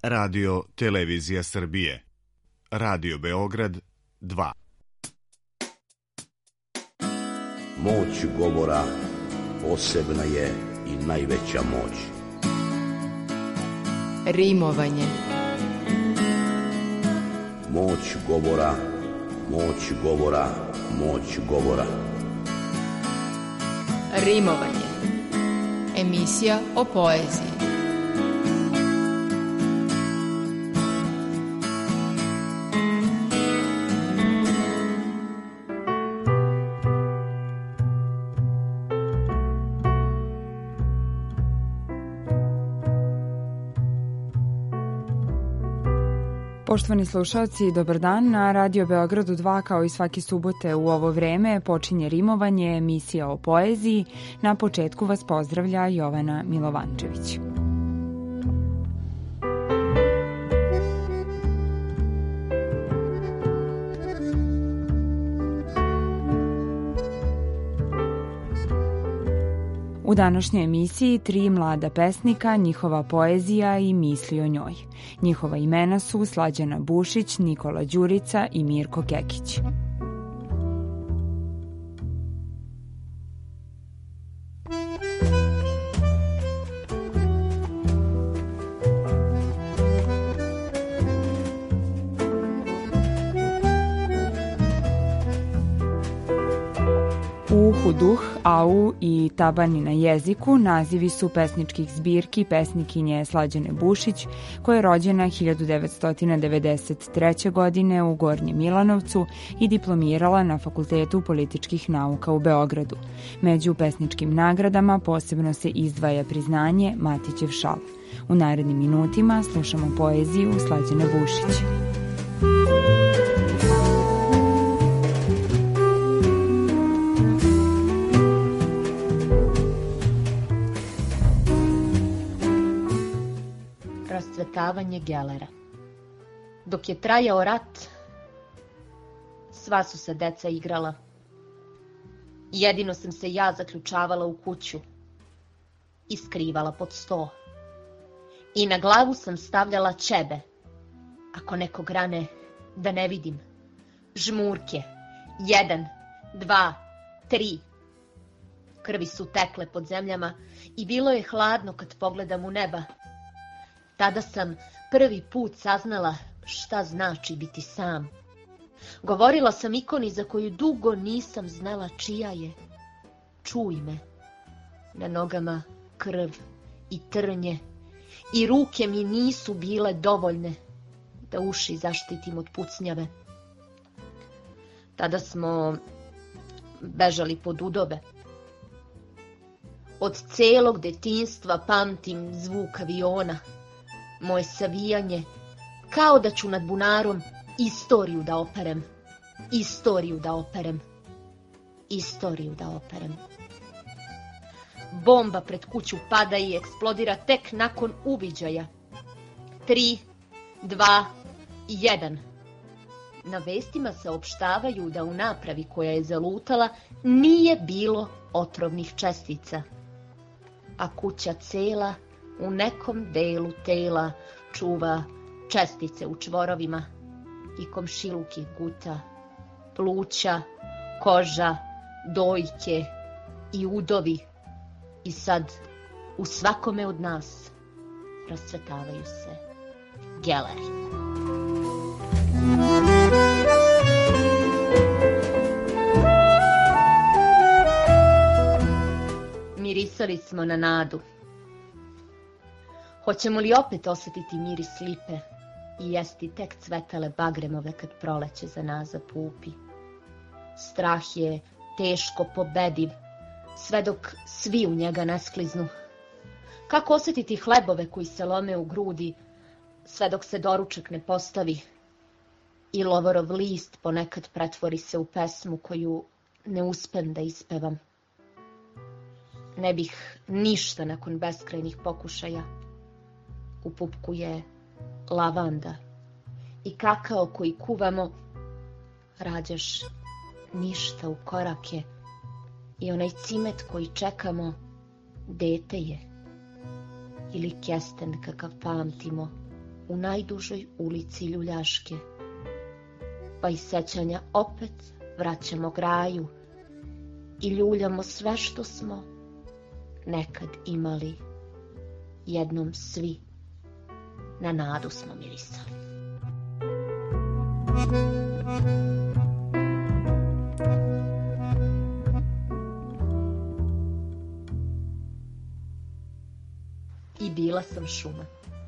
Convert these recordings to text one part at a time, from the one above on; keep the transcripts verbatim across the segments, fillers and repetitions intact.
Radio Televizija Srbije. Radio Beograd dva. Moć govora posebna je i najveća moć. Rimovanje. Moć govora, moć govora, moć govora. Rimovanje. Emisija o poeziji. Poštovani slušalci, dobar dan. Na Radio Beogradu dva, kao i svake subote u ovo vreme, počinje Rimovanje, emisija o poeziji. Na početku vas pozdravlja Jovana Milovančević. U današnjoj emisiji tri mlada pesnika, njihova poezija i misli o njoj. Njihova imena su Slađana Bušić, Nikola Đurica i Mirko Kekić. Uhu duh, au i tabani na jeziku nazivi su pesničkih zbirki pesnikinje Slađane Bušić, koja je rođena hiljadu devetsto devedeset treće. godine u Gornjem Milanovcu i diplomirala na Fakultetu političkih nauka u Beogradu. Među pesničkim nagradama posebno se izdvaja priznanje Matićev šal. U narednim minutima slušamo poeziju Slađane Bušić. Rascvetavanje gelera. Dok je trajao rat, sva su se deca igrala. Jedino sam se ja zaključavala u kuću i skrivala pod sto. I na glavu sam stavljala ćebe, ako neko grane, da ne vidim. Žmurke, jedan, dva, tri. Krvi su tekle pod zemljama i bilo je hladno kad pogledam u neba. Tada sam prvi put saznala šta znači biti sam. Govorila sam ikoni za koju dugo nisam znala čija je. Čuj me. Na nogama krv i trnje i ruke mi nisu bile dovoljne da uši zaštitim od pucnjave. Tada smo bežali pod udove. Od celog detinjstva pamtim zvuk aviona. Moje savijanje, kao da ću nad bunarom istoriju da operem, istoriju da operem, istoriju da operem. Bomba pred kuću pada i eksplodira tek nakon uviđaja. Tri, dva, jedan. Na vestima saopštavaju da u napravi koja je zalutala nije bilo otrovnih čestica, a kuća cela u nekom delu tela čuva čestice u čvorovima i komšiluki guta, pluća, koža, dojke i udovi. I sad u svakome od nas rascvetavaju se geleri. Mirisali smo na nadu. Hoćemo li opet osjetiti miris lipe i jesti tek cvetale bagremove kad proleće za nas zapupi? Strah je teško pobediv, sve dok svi u njega ne skliznu. Kako osjetiti hlebove koji se lome u grudi, sve dok se doručak ne postavi? I lovorov list ponekad pretvori se u pesmu koju ne uspem da ispevam. Ne bih ništa nakon beskrajnih pokušaja. U pupku je lavanda i kakao koji kuvamo, rađaš ništa u korake i onaj cimet koji čekamo, dete je. Ili kesten kakav pamtimo, u najdužoj ulici ljuljaške, pa iz sećanja opet vraćamo graju i ljuljamo sve što smo nekad imali, jednom svi na nadu smo mirisali. I bila sam šuma.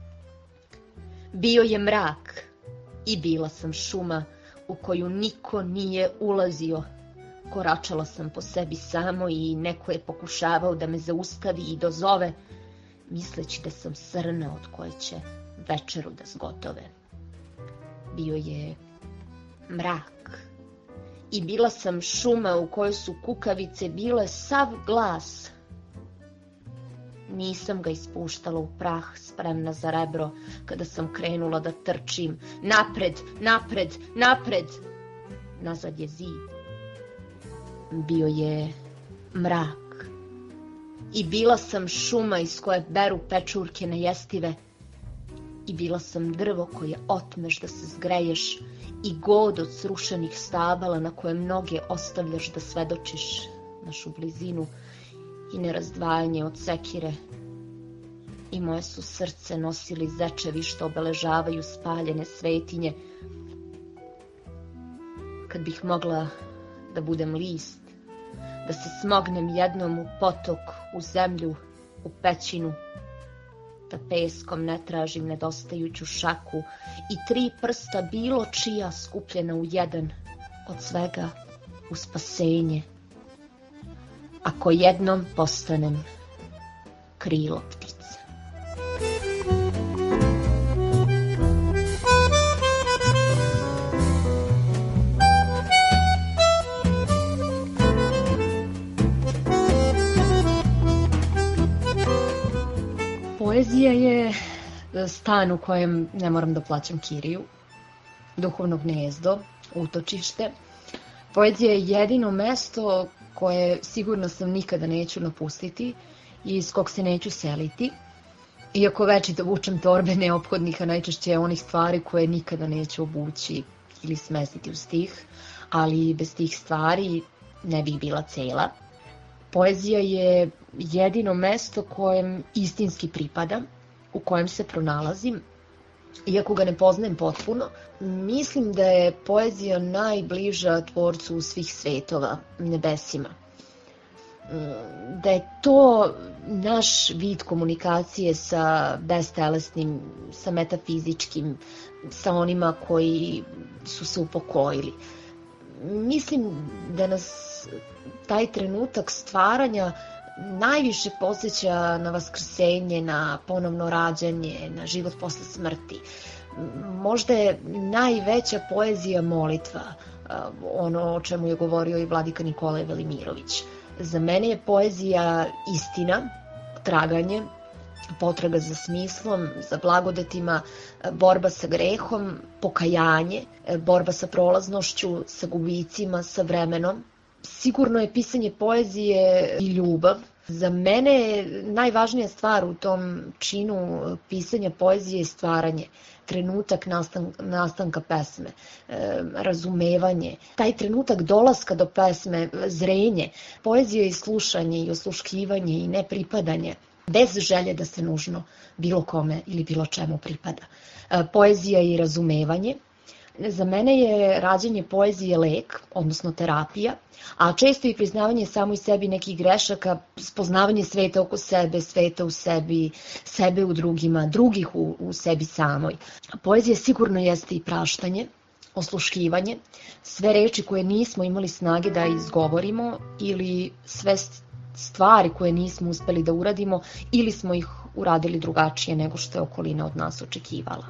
Bio je mrak i bila sam šuma u koju niko nije ulazio. Koračala sam po sebi samo i neko je pokušavao da me zaustavi i dozove, misleći da sam srna od koje će večeru da zgotove. Bio je mrak i bila sam šuma u kojoj su kukavice bile sav glas. Nisam ga ispuštala u prah, spremna za rebro, kada sam krenula da trčim. Napred, napred, napred! Nazad je zid. Bio je mrak i bila sam šuma iz koje beru pečurke nejestive i bila sam drvo koje otmeš da se zgreješ i god od srušenih stabala na koje mnoge ostavljaš da svedočiš našu blizinu i nerazdvajanje od sekire. I moje su srce nosili zečevi što obeležavaju spaljene svetinje. Kad bih mogla da budem list, da se smognem jednom u potok, u zemlju, u pećinu, da peskom ne tražim nedostajuću šaku i tri prsta bilo čija skupljena u jedan, od svega u spasenje. Ako jednom postanem krilo ptice. Poezija je stan u kojem ne moram da plaćam kiriju, duhovno gnezdo, utočište. Poezija je jedino mesto koje sigurno sam nikada neću napustiti i iz kog se neću seliti. Iako večito vučem torbe neophodnih, a najčešće onih stvari koje nikada neću obući ili smestiti u stih, ali bez tih stvari ne bih bila cela. Poezija je jedino mesto kojem istinski pripadam, u kojem se pronalazim. Iako ga ne poznajem potpuno, mislim da je poezija najbliža tvorcu svih svetova, nebesima. Da je to naš vid komunikacije sa bestelesnim, sa metafizičkim, sa onima koji su se upokojili. Mislim da nas taj trenutak stvaranja najviše podsjeća na vaskrsenje, na ponovno rađanje, na život posle smrti. Možda je najveća poezija molitva, ono o čemu je govorio i vladika Nikolaj Velimirović. Za mene je poezija istina, traganje, potraga za smislom, za blagodetima, borba sa grehom, pokajanje, borba sa prolaznošću, sa gubicima, sa vremenom. Sigurno je pisanje poezije i ljubav. Za mene je najvažnija stvar u tom činu pisanja poezije je stvaranje, trenutak nastan, nastanka pesme, e, razumevanje, taj trenutak dolaska do pesme, zrenje. Poezija je i slušanje i osluškivanje i nepripadanje, bez želje da se nužno bilo kome ili bilo čemu pripada. E, poezija je i razumevanje. Za mene je rađanje poezije lek, odnosno terapija, a često i priznavanje samo i sebi nekih grešaka, spoznavanje sveta oko sebe, sveta u sebi, sebe u drugima, drugih u, u sebi samoj. Poezija sigurno jeste i praštanje, osluškivanje, sve reči koje nismo imali snage da izgovorimo ili sve stvari koje nismo uspeli da uradimo ili smo ih uradili drugačije nego što je okolina od nas očekivala.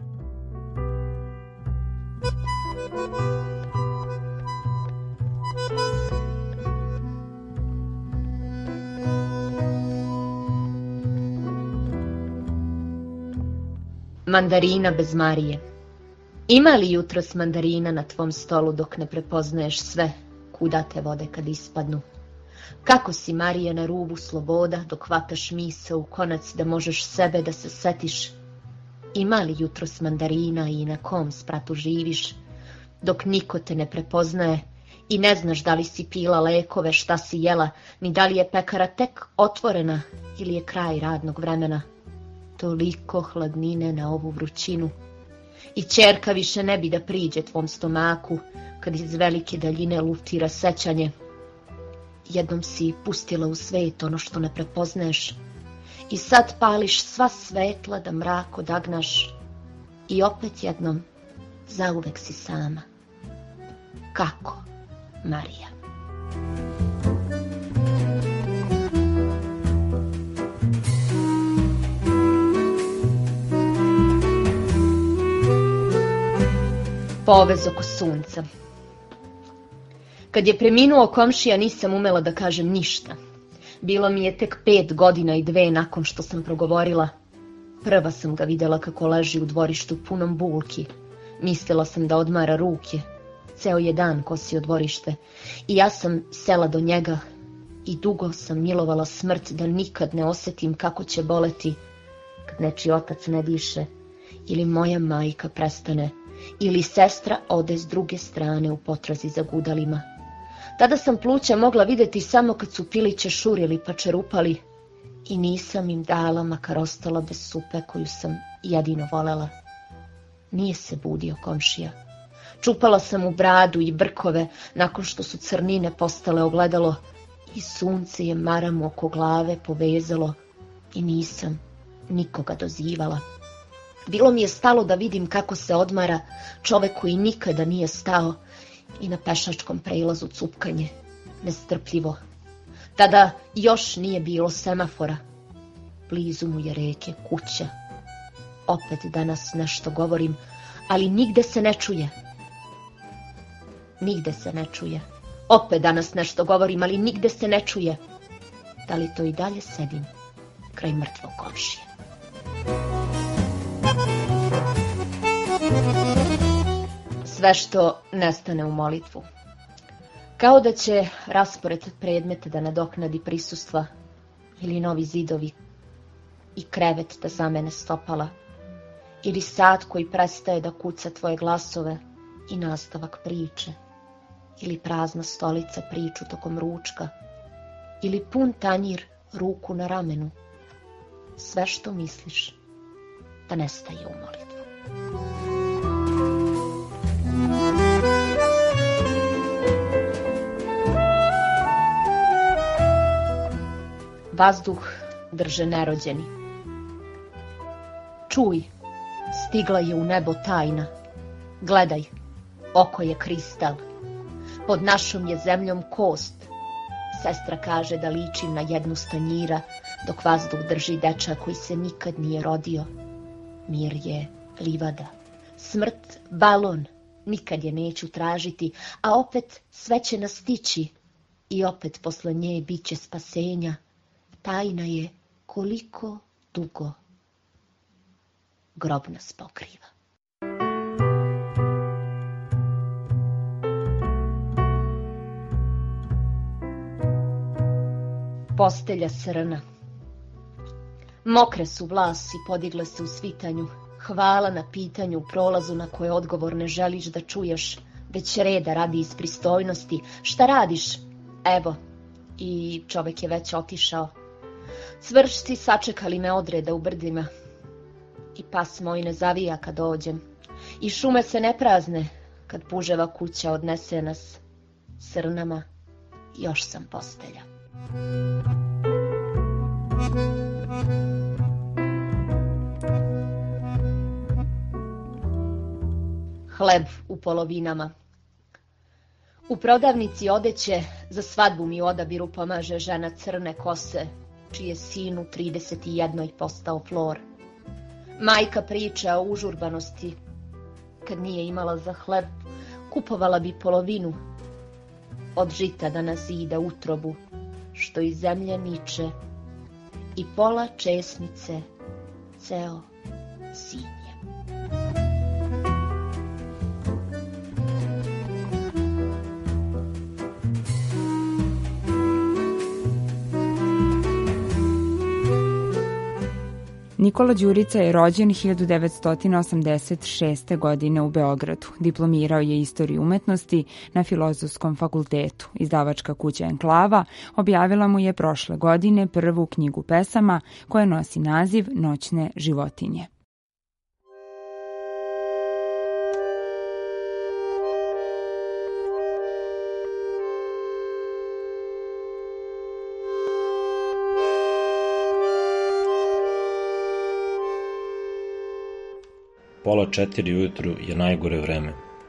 Mandarina bez Marije. Ima li jutros mandarina na tvom stolu dok ne prepoznaješ sve kuda te vode kad ispadnu? Kako si, Marija, na rubu sloboda dok hvataš misao u konac da možeš sebe da se setiš? ima li jutros mandarina i na kom spratu živiš, dok niko te ne prepoznaje i ne znaš da li si pila lekove, šta si jela, ni da li je pekara tek otvorena ili je kraj radnog vremena. Toliko hladnine na ovu vrućinu. I ćerka više ne bi da priđe tvom stomaku, kad iz velike daljine luftira sećanje. Jednom si pustila u svet ono što ne prepoznaješ i sad pališ sva svetla da mrak odagnaš i opet jednom zauvek si sama. Kako, Marija? Povez oko sunca. Kad je preminuo komšija, nisam umela da kažem ništa. Bilo mi je tek pet godina i dve nakon što sam progovorila. Prva sam ga videla kako leži u dvorištu punom bulki. Mislila sam da odmara ruke. Ceo je dan kosi u dvorište. I ja sam sela do njega i dugo sam milovala smrt da nikad ne osetim kako će boleti kad nečiji otac ne diše ili moja majka prestane ili sestra ode s druge strane u potrazi za gudalima. Tada sam pluća mogla videti samo kad su piliće šurili pa čerupali i nisam im dala, makar ostala bez supe koju sam jedino volela. Nije se budio komšija. Čupala sam mu bradu i brkove nakon što su crnine postale ogledalo i sunce je maramu oko glave povezalo i nisam nikoga dozivala. Bilo mi je stalo da vidim kako se odmara čovek koji nikada nije stao i na pešačkom prelazu cupkanje, nestrpljivo. Tada još nije bilo semafora. Blizu mu je reke, kuća. Opet danas nešto govorim, ali nigde se ne čuje. Nigde se ne čuje. Opet danas nešto govorim, ali nigde se ne čuje. Da li to i dalje sedim kraj mrtvog komšije? Sve što nestane u molitvu. Kao da će raspored predmeta da nadoknadi prisustva ili novi zidovi i krevet da zamene stopala ili sat koji prestaje da kuca tvoje glasove i nastavak priče ili prazna stolica priču tokom ručka ili pun tanjir ruku na ramenu. Sve što misliš da nestaje u molitvu. Vazduh drže nerođeni. Čuj, stigla je u nebo tajna. Gledaj, oko je kristal. Pod našom je zemljom kost. Sestra kaže da ličim na jednu stanjira, dok vazduh drži dečak koji se nikad nije rodio. Mir je livada. Smrt balon, nikad je neću tražiti, a opet sve će nas stići. I opet posle nje bit će spasenja. Tajna je koliko dugo grob nas pokriva. Postelja srna. Mokre su vlasi, podigle se u svitanju. Hvala na pitanju u prolazu na koje odgovor ne želiš da čuješ, već reda radi iz pristojnosti. Šta radiš? Evo, i čovek je već otišao. Cvršci sačekali me odreda u brdima. I pas moj ne zavija kad dođem. I šume se ne prazne kad puževa kuća odnese nas. Srnama još sam postelja. Hleb u polovinama. U prodavnici odeće za svadbu mi u odabiru pomaže žena crne kose, čiji sinu trideset jedan postao flor. Majka priča o užurbanosti. Kad nije imala za hleb, kupovala bi polovinu od žita da nazida utrobu, što iz zemlje niče, i pola česmice ceo sinje. Nikola Đurica je rođen hiljadu devetsto osamdeset šeste. godine u Beogradu. Diplomirao je istoriju umetnosti na Filozofskom fakultetu. Izdavačka kuća Enklava objavila mu je prošle godine prvu knjigu pesama koja nosi naziv Noćne životinje. Pola četiri ujutru je najgore vreme.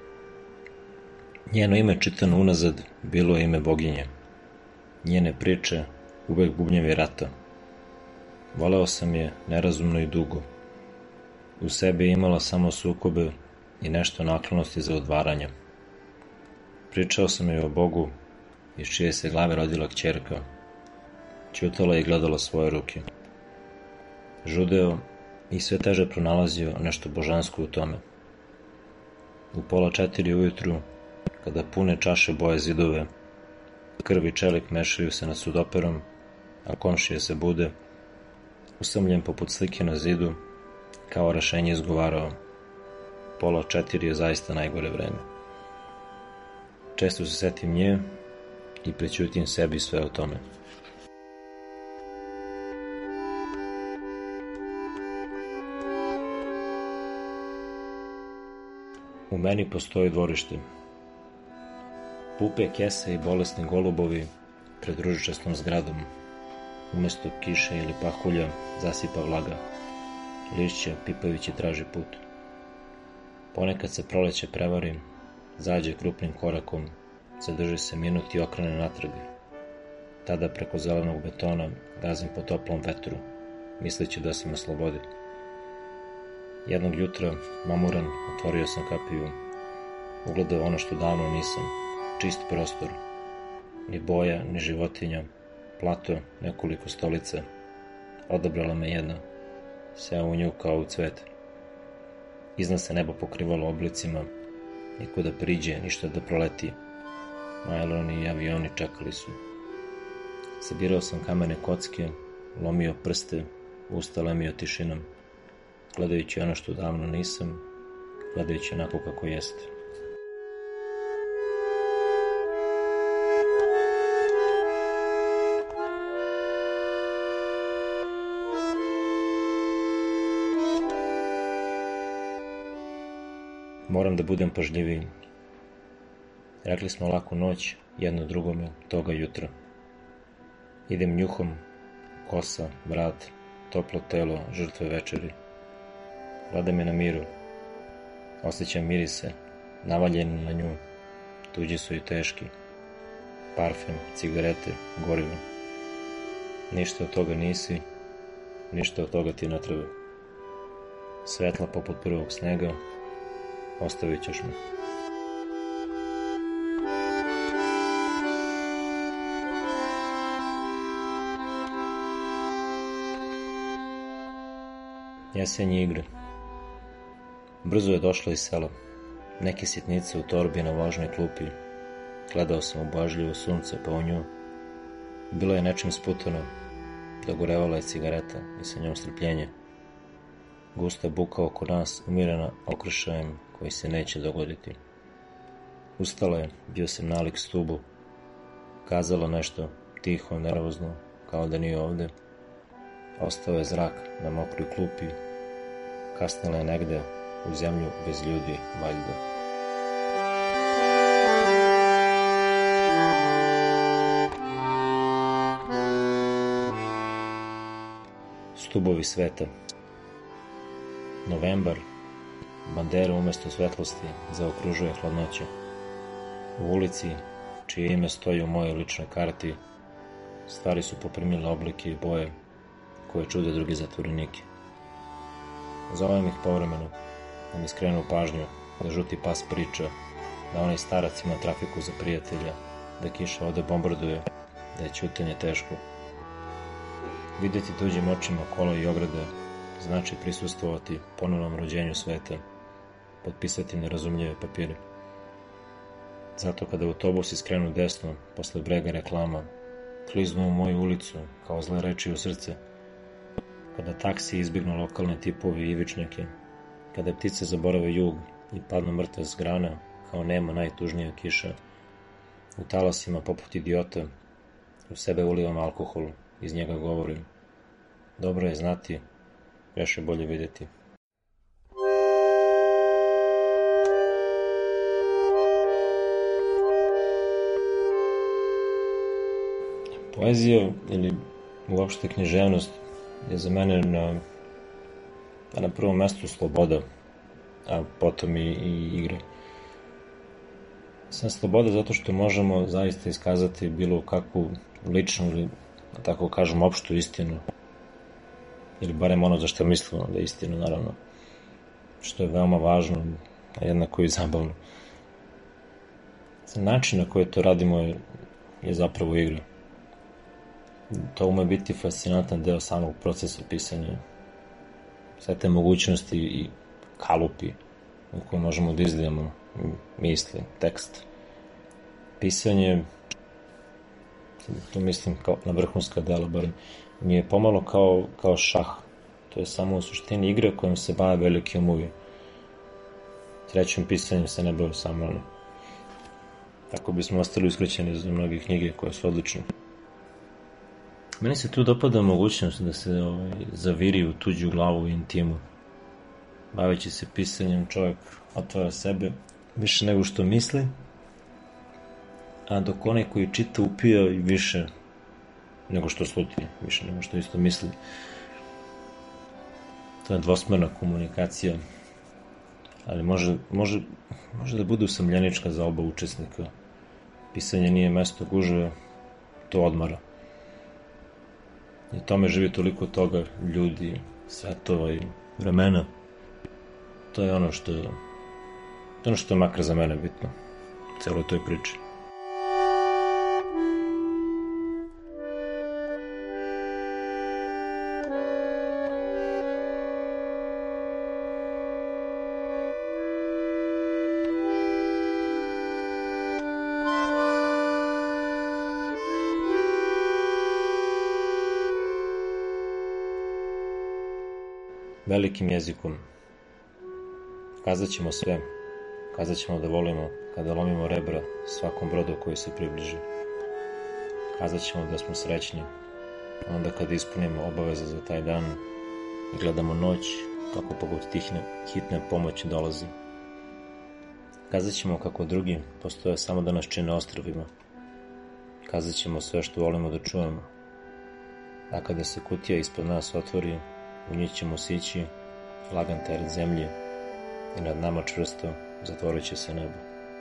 Njeno ime čitano unazad bilo je ime boginje. Njene priče uvek bubnjevi rata. Voleo sam je nerazumno i dugo. U sebi je imala samo sukobe i nešto naklonosti za odvaranje. Pričao sam joj o Bogu iz čije se glave rodila kćerka. Ćutala je i gledala svoje ruke. Žudeo i sve teže pronalazio nešto božansko u tome. U pola četiri ujutru, kada pune čaše boje zidove, krv i čelik mešaju se nad sudoperom, a komšije se bude, usamljen poput slike na zidu, kao rešenje izgovarao: pola četiri je zaista najgore vreme. Često se setim nje i prećutim sebi sve o tome. U meni postoji dvorište. Pupe, kese i bolesni golubovi pred ružičastom zgradom. Umesto kiše ili pahulja zasipa vlaga. Lišće pipajući traži put. Ponekad se proleće prevari, zađe krupnim korakom, zadrži se minut i okrene natrag. Tada preko zelenog betona gazim po toplom vetru, misleći da sam na slobodi. Jednog jutra, mamuran, otvorio sam kapiju. Ugledao ono što davno nisam. Čist prostor. Ni boja, ni životinja. Plato, nekoliko stolica. Odabrala me jedna. Seo u nju kao u cvet. Iznad se nebo pokrivalo oblicima. Niko da priđe, ništa da proleti. Majloni i avioni čekali su. Sabirao sam kamene kocke, lomio prste, usta lemio tišinom. Gledajući ono što davno nisam, gledajući onako kako jeste. Moram da budem pažljiviji. Rekli smo laku noć jedno drugome toga jutra. Idem njuhom, kosa, vrat, toplo telo žrtve večeri. Gledam je na miru. Osjećam mirise, navaljeni na nju. Tuđi su i teški. Parfem, cigarete, gorivo. Ništa od toga nisi, ništa od toga ti ne treba. Svetla poput prvog snega, ostavit ćeš me. Jesenje igre. Brzo je došla iz sela. Neke sitnice u torbi na važnoj klupi. Gledao sam u božljivo sunce pa u nju. Bilo je nečim sputano. Dogorevala je cigareta i sa njom strpljenje. Gusta buka oko nas umirena okršajem koji se neće dogoditi. Ustala je, bio sam nalik stubu. Kazala nešto, tiho, nervozno, kao da nije ovde. Ostao je zrak na mokroj klupi. Kasnila je negde u zemlju bez ljudi, valjda. Stubovi sveta. Novembar. Bandera umesto svetlosti zaokružuje hladnoće. U ulici, čije ime stoji u mojoj ličnoj karti, stvari su poprimile oblike i boje koje čude drugi zatvoreniki. Zovem ih povremeno, da mi skrenu pažnju, da žuti pas priča, da onaj starac ima trafiku za prijatelja, da kiša ovde bombarduje, da je ćutanje teško. Videti tuđim očima kola i ograde znači prisustvovati ponovnom rođenju sveta, potpisati nerazumljive papire. Zato kada autobusi skrenu desno, posle brega reklama, kliznu u moju ulicu kao zle reči u srce, kada taksi izbjegnu lokalne tipove i ivičnjake, kada ptice zaborave jug i padnu mrtve s grana, kao nema najtužnija kiša, u talasima poput idiota, u sebe ulivam alkohol, iz njega govorim. Dobro je znati, još je bolje vidjeti. Poezija ili uopšte književnost je za mene na, na prvom mjestu sloboda, a potom i, i igra. Sam sloboda zato što možemo zaista iskazati bilo kakvu ličnu ili, tako kažem, opštu istinu. Ili barem ono za što mislimo da je istinu, naravno. Što je veoma važno, a jednako i zabavno. Način na koji to radimo je, je zapravo igra. To ume biti fascinantan deo samog procesa pisanja. Sve te mogućnosti i kalupi u koje možemo da izlijemo misli, tekst. Pisanje, to mislim kao na vrhunska dela, barem, mi je pomalo kao, kao šah. To je samo u suštini igra kojom se bave veliki umovi. Trećim pisanjem se ne bave samo ono. Tako bismo ostali uskraćeni za mnoge knjige koje su odlične. Meni se tu dopada mogućnost da se ovaj, zaviri u tuđu glavu i intimu. Baveći se pisanjem, čovjek otvara sebe više nego što misli, a dok onaj koji čita upija i više nego što sluti, više nego što isto misli. To je dvosmerna komunikacija, ali može, može, može da bude usamljenička za oba učesnika. Pisanje nije mesto gužve, to odmara. I tome živi toliko toga, ljudi, svetova i vremena. To je ono što je, ono što je makar za mene bitno u celoj toj priči. Velikim jezikom kazat ćemo sve, kazat ćemo da volimo kada lomimo rebra svakom brodu koji se približi. Kazat ćemo da smo srećni onda kada ispunimo obaveze za taj dan i gledamo noć kako poput tihne, hitne pomoći dolazi. Kazat ćemo kako drugi postoje samo da nas čine ostrvima. Kazat ćemo sve što volimo da čujemo. A kada se kutija ispod nas otvori, u njih ćemo sići, lagan teret zemlje i nad nama čvrsto zatvorit će se nebo.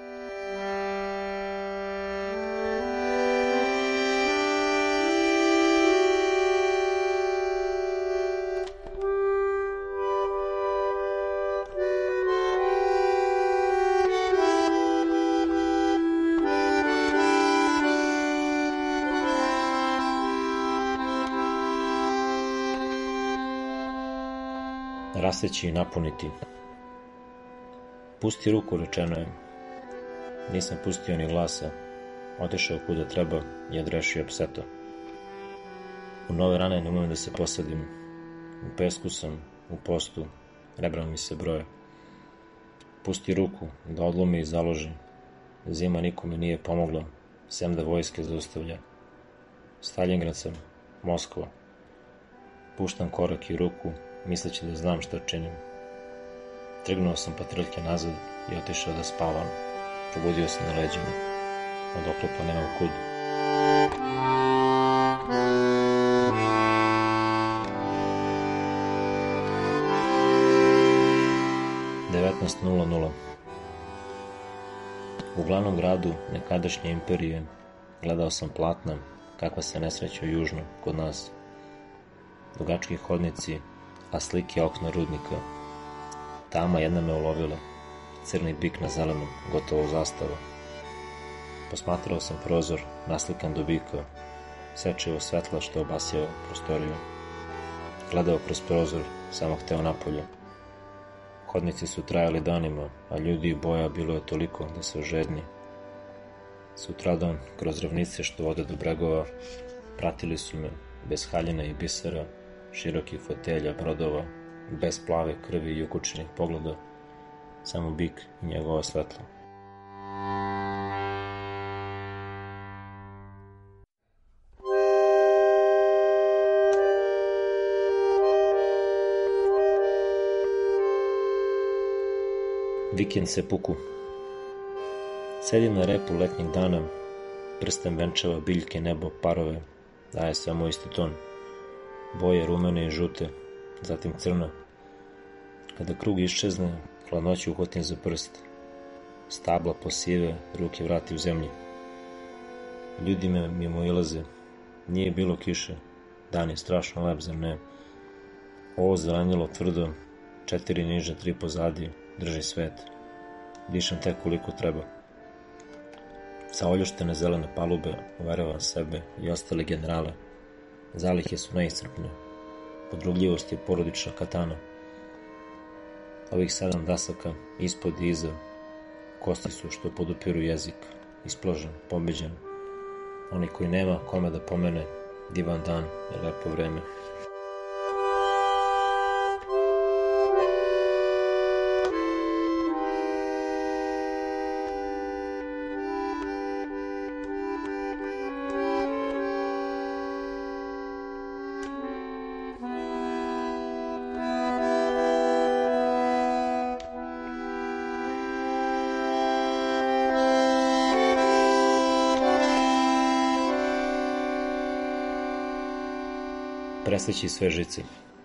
Raseći i napuniti. Pusti ruku, rečeno je. Nisam pustio ni glasa. Otišao kuda treba i odrešio pseto. U nove rane ne umem da se posadim. U pesku sam, u postu, rebra mi se broje. Pusti ruku, da odlomi i založi. Zima nikome nije pomogla, sem da vojske zaustavlja. Stalingrad sam, Moskva. Puštam korak i ruku, misleći da znam šta činim. Trgnuo sam patriljke nazad i otišao da spavam. Probudio se na leđima. Od oklopa nemam kud. devetnaest nula nula. U glavnom gradu nekadašnje imperije gledao sam platna kakva se nesreća južno kod nas. Dugački hodnici, a slike okna rudnika. Tama jedna me ulovila, crni bik na zelenom, gotovo zastava. Posmatrao sam prozor, naslikan do bika, sečevo svetla što obasjao prostoriju. Gledao kroz prozor, samo hteo napolje. Hodnici su trajali danima, a ljudi i boja bilo je toliko da se ožedni. Sutradan, kroz ravnice što vode do bregova, pratili su me, bez haljina i bisera, širokih fotelja, brodova, bez plave krvi i ukučenih pogleda, samo bik i njegova svetla. Vikend se puku. Sedim na repu letnjeg dana, prsten venčava biljke, nebo, parove, daje samo isti ton. Boje rumene i žute, zatim crna. Kada krug iščezne, hladnoću uhvatim za prst. Stabla posive, ruke vrati u zemlji. Ljudi me mimo ilaze. Nije bilo kiše, dan je strašno lep, zar ne? Ovo zelenilo tvrdo, četiri niže, tri pozadi, drži svet. Dišem tek koliko treba. Sa oljuštene zelene palube uveravam sebe i ostale generale. Zalihe su neiscrpne. Podrugljivost je porodična katana. Ovih sedam dasaka, ispod i iza, kosti su što podupiru jezik. Ispložen, pobeđen. Oni koji nema kome da pomene, divan dan i lepo vreme. Presreći sve žice.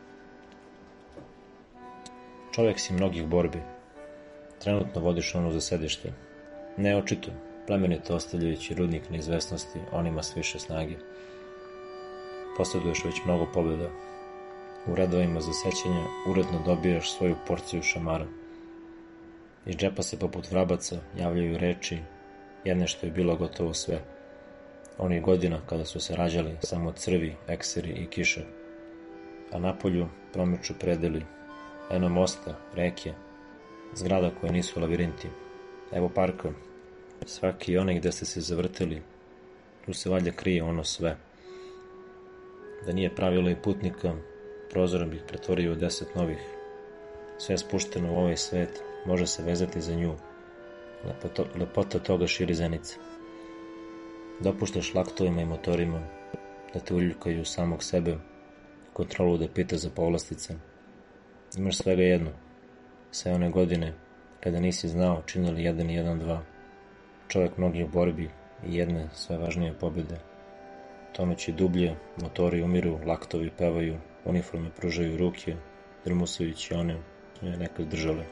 Čovjek si mnogih borbi. Trenutno vodiš onu za sedište. Ne očito, plemenito ostavljajući rudnik neizvesnosti onima s više snage. Posjeduješ već mnogo pobjeda. U redovima za sećanja uredno dobijaš svoju porciju šamara. Iz džepa se poput vrabaca javljaju reči, jedne što je bilo gotovo sve. Onih godina kada su se rađali samo crvi, ekseri i kiše. A napolju promiču predeli, eno mosta, reke, zgrada koje nisu lavirinti. Evo parka, svaki onaj gde ste se zavrteli, tu se valjda krije ono sve. Da nije pravilo i putnika, prozorom bih pretvorio u deset novih. Sve spušteno u ovaj svet može se vezati za nju. Lepoto, lepota toga širi zenice. Dopuštaš laktovima i motorima da te uljuljkaju samog sebe, kontrolu da pita za povlastice. Imaš svega jedno, sve one godine kada nisi znao činili jedan i jedan dva. Čovjek mnogih borbi i jedne sve važnije pobjede. Tonući dublje, motori umiru, laktovi pevaju, uniforme pružaju ruke, drmusajući one što je nekad držale.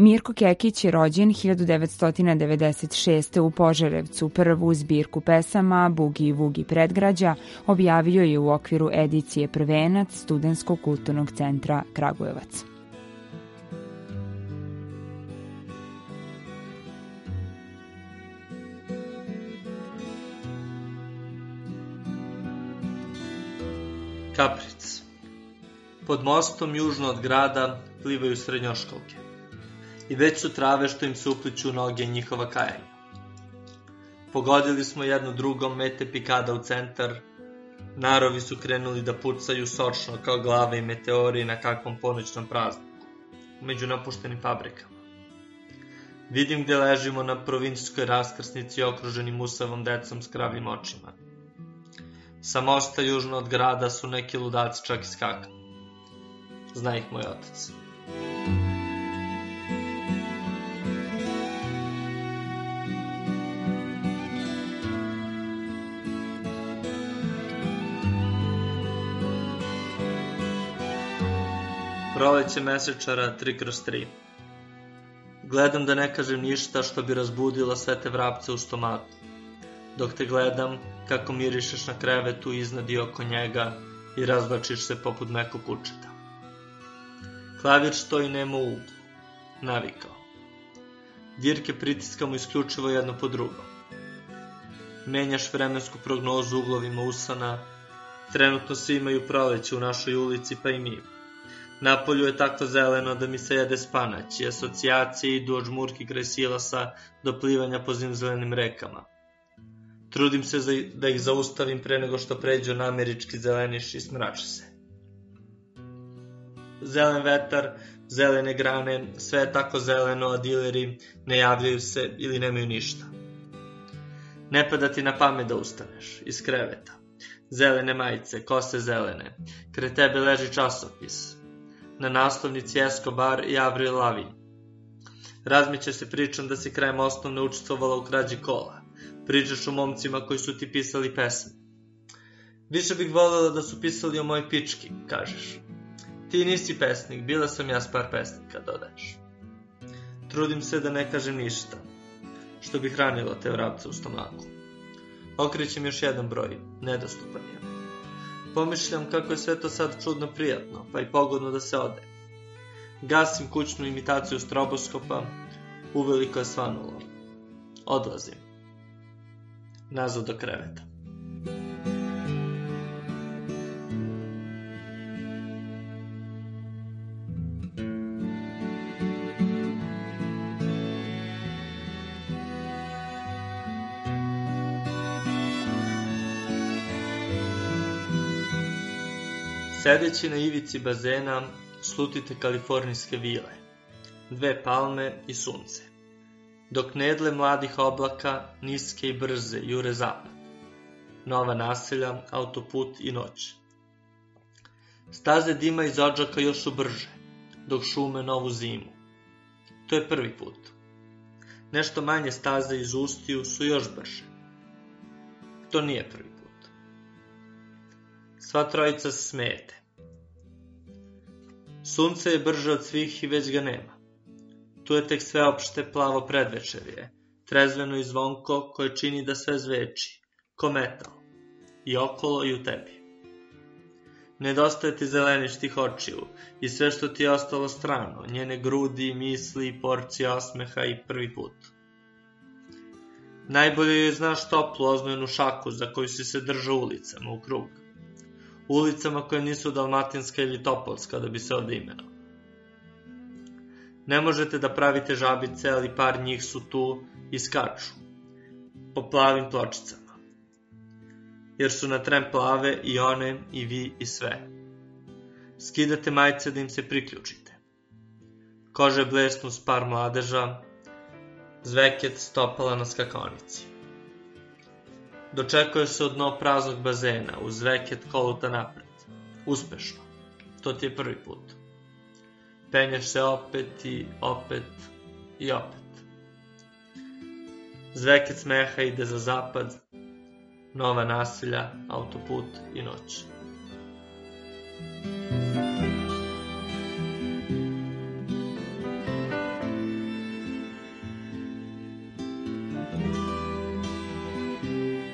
Mirko Kekić je rođen hiljadu devetsto devedeset šeste. u Požarevcu. Prvu zbirku pesama Bugi Vugi predgrađa objavio je u okviru edicije Prvenac Studentskog kulturnog centra Kragujevac. Kapric. Pod mostom južno od grada plivaju srednjoškolke i već su trave što im se upliću u noge njihova kajanja. Pogodili smo jedno drugom mete pikada u centar, narovi su krenuli da pucaju sočno kao glave i meteori na kakvom ponoćnom prazniku, među napuštenim fabrikama. Vidim gde ležimo na provincijskoj raskrsnici okruženi musavom decom s kravim očima. Sa mosta južno od grada su neki ludaci čak iskakali. Zna ih moj otac. Proleće mesečara tri kroz tri. Gledam da ne kažem ništa što bi razbudilo sve te vrapce u stomaku. Dok te gledam kako mirišeš na krevetu iznad i oko njega i razvlačiš se poput mekog pučeta. Klavir stoji nemo u uglu. Navikao. Dirke pritiskamo isključivo jedno po drugo. Menjaš vremensku prognozu uglovima usana. Trenutno svi imaju proleće u našoj ulici, pa i mi. Napolju je tako zeleno da mi se jede spanać i asocijacije idu od žmurki kraj silasa do plivanja po zimzelenim rekama. Trudim se da ih zaustavim pre nego što pređu na američki zeleniš i smrače se. Zelen vetar, zelene grane, sve je tako zeleno, a dileri ne javljaju se ili nemaju ništa. Ne pada ti na pamet da ustaneš iz kreveta. Zelene majice, kose zelene, kraj tebe leži časopis. Na naslovnici Escobar i Avril Lavigne. Razmeće se pričom da si krajem osnovne učestvovala u krađi kola. Pričaš o momcima koji su ti pisali pesme. Više bih voljela da su pisali o mojoj pički, kažeš. Ti nisi pesnik, bila sam ja s par pesnika, dodaješ. Trudim se da ne kažem ništa, što bi hranilo te vrapce u stomaku. Okrećem još jedan broj, nedostupan je. Pomišljam kako je sve to sad čudno prijatno, pa i pogodno da se ode. Gasim kućnu imitaciju stroboskopa, uveliko je svanulo. Odlazim. Nazad do kreveta. Sedeći na ivici bazena, slutite kalifornijske vile, dve palme i sunce. Dok nedle mladih oblaka, niske i brze, jure zapad. Nova naselja, autoput i noć. Staze dima iz odžaka još su brže, dok šume novu zimu. To je prvi put. Nešto manje staze iz ustiju su još brže. To nije prvi put. Sva trojica se smejete. Sunce je brže od svih i već ga nema. Tu je tek sveopšte plavo predvečerje, trezveno i zvonko koje čini da sve zveči, ko metal, i okolo i u tebi. Nedostaje ti zeleništih očiju i sve što ti je ostalo strano, njene grudi, misli, porcije osmeha i prvi put. Najbolje joj znaš toplu oznojenu šaku za koju si se držao ulicama u krug. Ulicama koje nisu dalmatinska ili topolska da bi se ovde imenao. Ne možete da pravite žabice, ali par njih su tu i skaču, po plavim pločicama. Jer su na tren plave i one, i vi, i sve. Skidate majice da im se priključite. Kože blesnu s par mladeža, zveket stopala na skakonici. Dočekuje se od dno praznog bazena, uz veket koluta napred. Uspešno. To ti je prvi put. Penješ se opet i opet i opet. Zveket smeha ide za zapad, nova naselja, autoput i noć.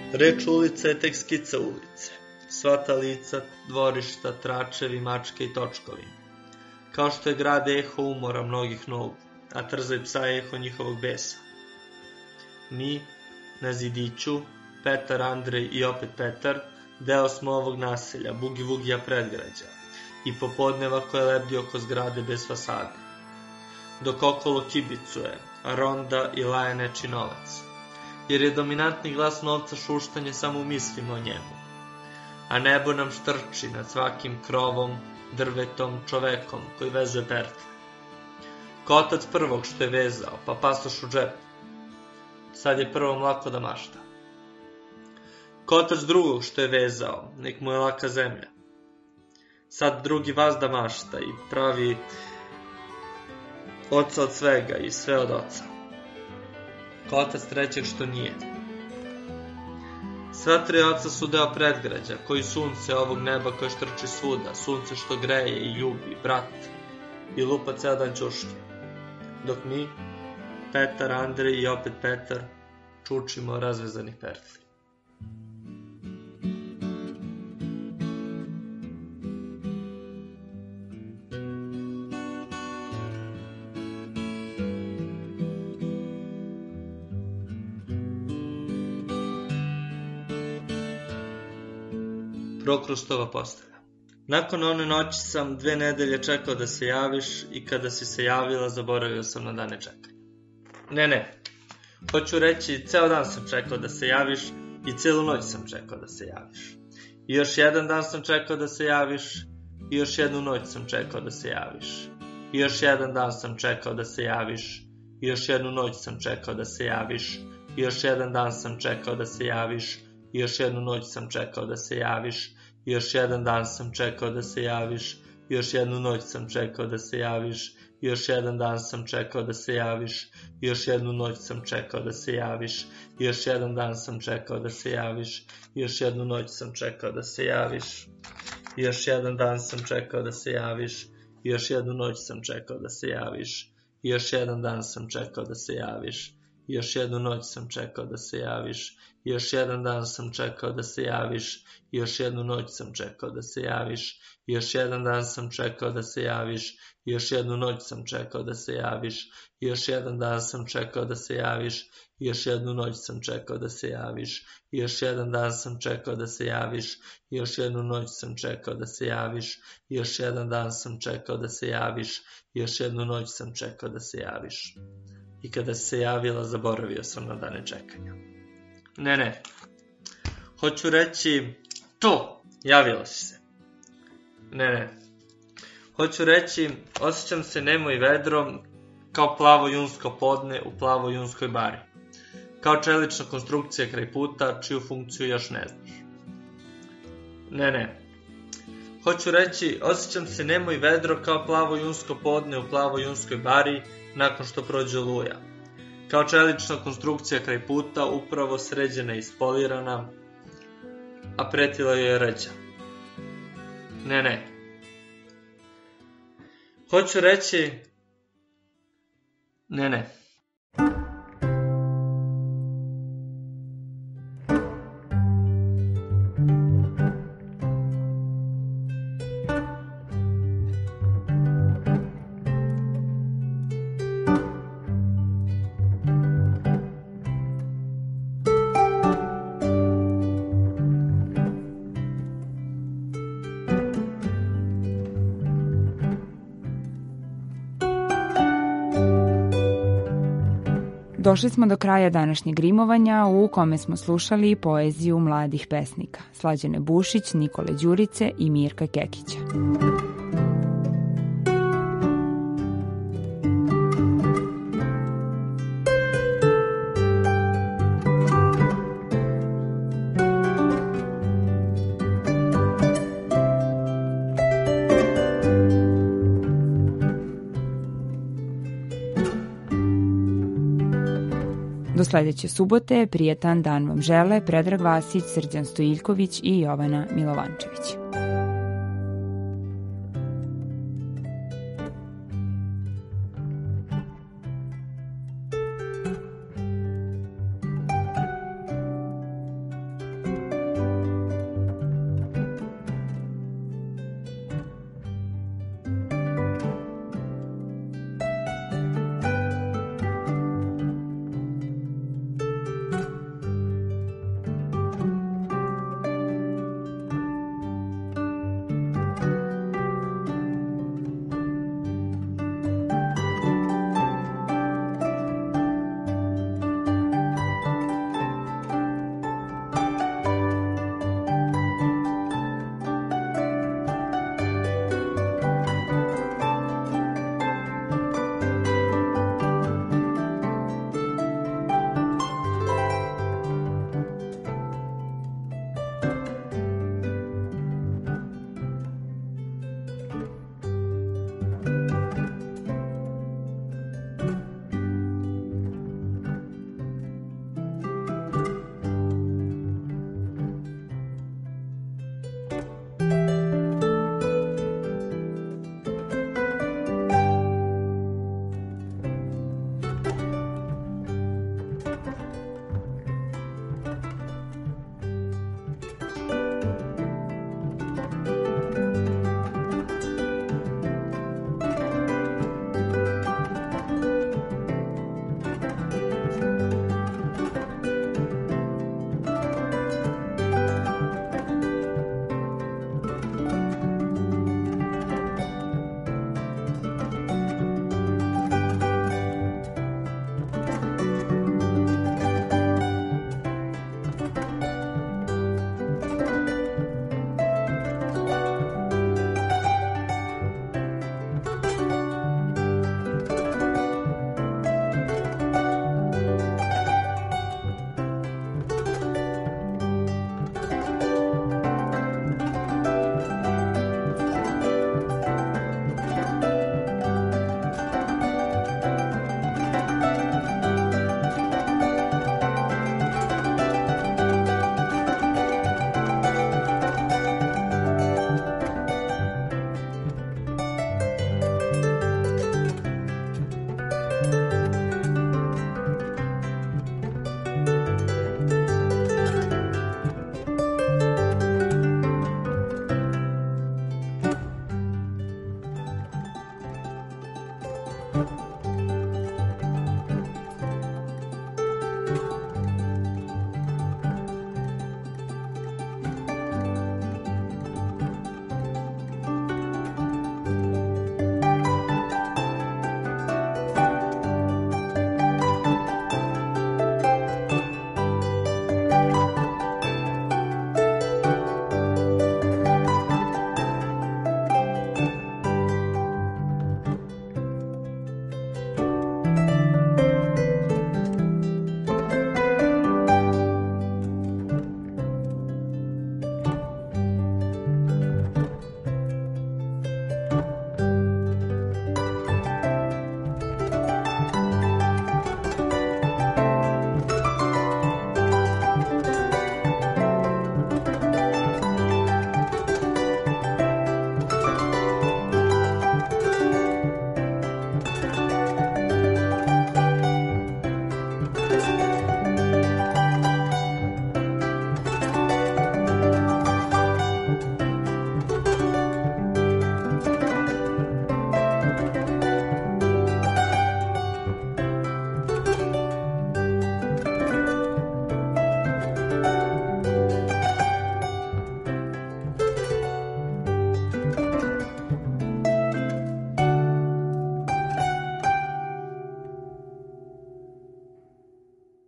Reč ulica je tek skica ulice. Sva ta lica, dvorišta, tračevi, mačke i točkovi. Kao što je grad eho umora mnogih nogu, a trzaj psa je eho njihovog besa. Mi, na zidiću, Petar, Andrej i opet Petar, deo smo ovog naselja, bugi-vugija predgrađa, i popodneva koje lebdi oko zgrade bez fasade. Dok okolo kibicuje, ronda i laje neči novac, jer je dominantni glas novca šuštanje samo u mislima o njemu. A nebo nam štrči nad svakim krovom, drvetom, čovekom koji vezuje pertle. Kotac prvog što je vezao, pa pasoš u džepu. Sad je prvom lako da mašta. Kotac drugog što je vezao, nek mu je laka zemlja. Sad drugi vazda mašta i pravi oca od svega i sve od oca. Kotac trećeg što nije. Sva tri oca su deo predgrađa, koji sunce ovog neba koje štrči svuda, sunce što greje i ljubi, brat, i lupa ceo dan ćuške. Dok mi, Petar, Andrej i opet Petar, čučimo razvezanih pertli. Prokrustova postelja. Nakon one noći sam dve nedelje čekao da se javiš i kada si se javila zaboravio sam na dane čekanja. Ne, ne. Hoću reći, ceo dan sam čekao da se javiš i celu noć sam čekao da se javiš. I još jedan dan sam čekao da se javiš i još jednu noć sam čekao da se javiš. I još jedan dan sam čekao da se javiš i još jednu noć sam čekao da se javiš. I još jedan dan sam čekao da se javiš i još jednu noć sam čekao da se javiš. I još jedan dan sam čekao da se javiš i još jednu noć sam čekao da se javiš. I još jedan dan sam čekao da se javiš i još jednu noć sam čekao da se javiš. I još jedan dan sam čekao da se javiš i još jednu noć sam čekao da se javiš. I još jedan dan sam čekao da se javiš i još jednu noć sam čekao da se javiš. I još jedan dan sam čekao da se javiš i još jednu noć sam čekao da se javiš. I još jedan dan sam čekao da se javiš i još jednu noć sam čekao da se javiš. I još jedan dan sam čekao da se javiš i još jednu noć sam čekao da se javiš. I još jedan dan sam čekao da se javiš i još jednu noć sam čekao da se javiš. I još jedan dan sam čekao da se javiš i još jednu noć sam čekao da se javiš. I još jedan dan sam čekao da se javiš i još jednu noć sam čekao da se javiš. I kada si se javila, zaboravio sam na dane čekanja. Ne, ne. Hoću reći, to, javila si se. Ne, ne. Hoću reći, osjećam se nemo i vedro kao plavo junsko podne u plavo junskoj bari. Kao čelična konstrukcija kraj puta, čiju funkciju još ne znaš. Ne, ne. Hoću reći, osjećam se nemo i vedro kao plavo junsko podne u plavo junskoj bari nakon što prođe oluja. Kao čelična konstrukcija kraj puta, upravo sređena i ispolirana, a pretila joj je rđa. Ne, ne. Hoću reći... Ne, ne. Došli smo do kraja današnjeg rimovanja u kome smo slušali poeziju mladih pesnika Slađane Bušić, Nikole Đurice i Mirka Kekića. Do sledeće subote, prijetan dan vam žele Predrag Vasić, Srđan Stojiljković i Jovana Milovančević.